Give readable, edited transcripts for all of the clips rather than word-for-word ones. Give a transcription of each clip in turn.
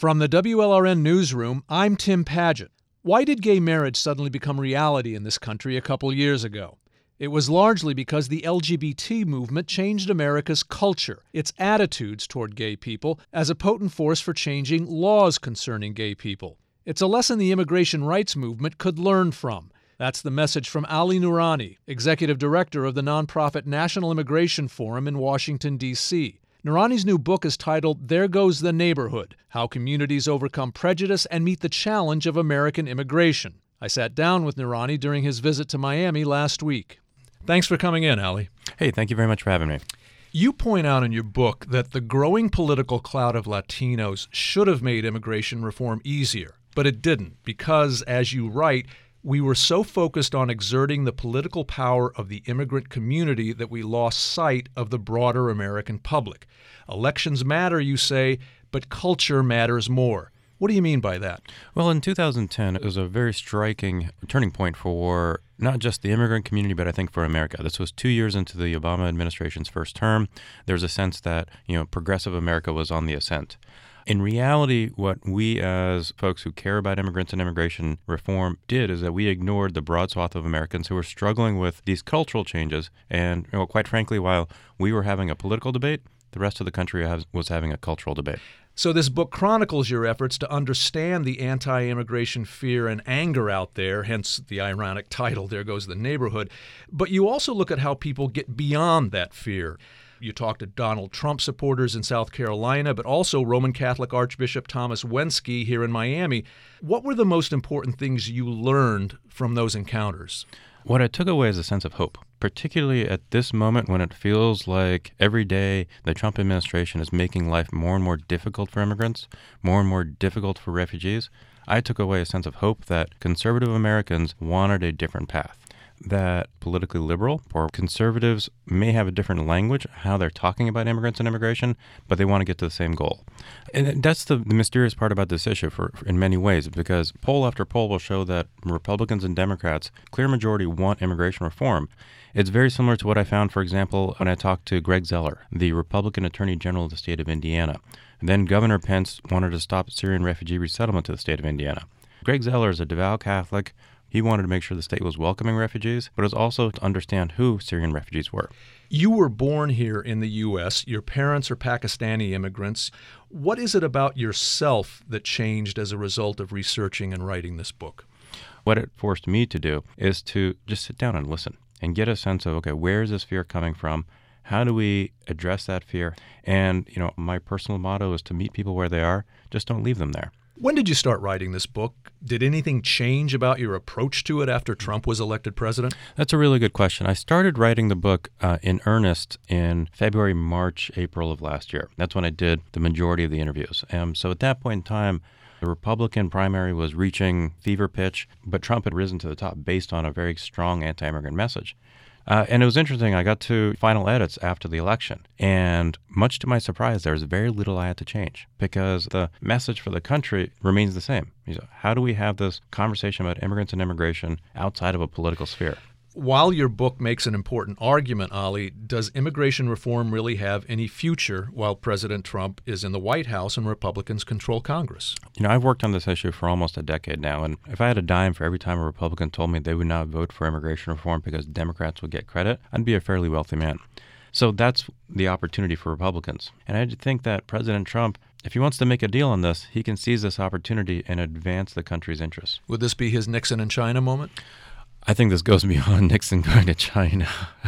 From the WLRN Newsroom, I'm Tim Padgett. Why did gay marriage suddenly become reality in this country a couple years ago? It was largely because the LGBT movement changed America's culture, its attitudes toward gay people, as a potent force for changing laws concerning gay people. It's a lesson the immigration rights movement could learn from. That's the message from Ali Noorani, executive director of the nonprofit National Immigration Forum in Washington, D.C. Noorani's new book is titled There Goes the Neighborhood: How Communities Overcome Prejudice and Meet the Challenge of American Immigration. I sat down with Noorani during his visit to Miami last week. Thanks for coming in, Ali. Hey, thank you very much for having me. You point out in your book that the growing political cloud of Latinos should have made immigration reform easier, but it didn't because, as you write, we were so focused on exerting the political power of the immigrant community that we lost sight of the broader American public. Elections matter, you say, but culture matters more. What do you mean by that? Well, in 2010, it was a very striking turning point for not just the immigrant community, but I think for America. This was 2 years into the Obama administration's first term. There was a sense that, progressive America was on the ascent. In reality, what we as folks who care about immigrants and immigration reform did is that we ignored the broad swath of Americans who were struggling with these cultural changes. And quite frankly, while we were having a political debate, the rest of the country was having a cultural debate. So this book chronicles your efforts to understand the anti-immigration fear and anger out there, hence the ironic title, There Goes the Neighborhood. But you also look at how people get beyond that fear. You talk to Donald Trump supporters in South Carolina, but also Roman Catholic Archbishop Thomas Wenski here in Miami. What were the most important things you learned from those encounters? What I took away is a sense of hope, particularly at this moment when it feels like every day the Trump administration is making life more and more difficult for immigrants, more and more difficult for refugees. I took away a sense of hope that conservative Americans wanted a different path. That politically liberal or conservatives may have a different language, how they're talking about immigrants and immigration, but they want to get to the same goal. And that's the mysterious part about this issue in many ways, because poll after poll will show that Republicans and Democrats, clear majority, want immigration reform. It's very similar to what I found, for example, when I talked to Greg Zeller, the Republican Attorney General of the state of Indiana. And then Governor Pence wanted to stop Syrian refugee resettlement to the state of Indiana. Greg Zeller is a devout Catholic. He wanted to make sure the state was welcoming refugees, but it was also to understand who Syrian refugees were. You were born here in the U.S. Your parents are Pakistani immigrants. What is it about yourself that changed as a result of researching and writing this book? What it forced me to do is to just sit down and listen and get a sense of, okay, where is this fear coming from? How do we address that fear? And, my personal motto is to meet people where they are. Just don't leave them there. When did you start writing this book? Did anything change about your approach to it after Trump was elected president? That's a really good question. I started writing the book in earnest in February, March, April of last year. That's when I did the majority of the interviews. So at that point in time, the Republican primary was reaching fever pitch, but Trump had risen to the top based on a very strong anti-immigrant message. And it was interesting. I got to final edits after the election, and much to my surprise, there was very little I had to change because the message for the country remains the same. How do we have this conversation about immigrants and immigration outside of a political sphere? While your book makes an important argument, Ali, does immigration reform really have any future while President Trump is in the White House and Republicans control Congress? I've worked on this issue for almost a decade now, and if I had a dime for every time a Republican told me they would not vote for immigration reform because Democrats would get credit, I'd be a fairly wealthy man. So that's the opportunity for Republicans. And I think that President Trump, if he wants to make a deal on this, he can seize this opportunity and advance the country's interests. Would this be his Nixon and China moment? I think this goes beyond Nixon going to China.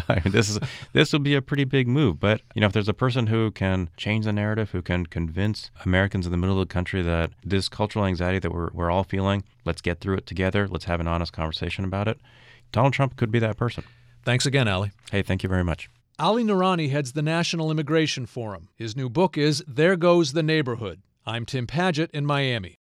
This will be a pretty big move. But, if there's a person who can change the narrative, who can convince Americans in the middle of the country that this cultural anxiety that we're all feeling, let's get through it together, let's have an honest conversation about it, Donald Trump could be that person. Thanks again, Ali. Hey, thank you very much. Ali Noorani heads the National Immigration Forum. His new book is There Goes the Neighborhood. I'm Tim Padgett in Miami.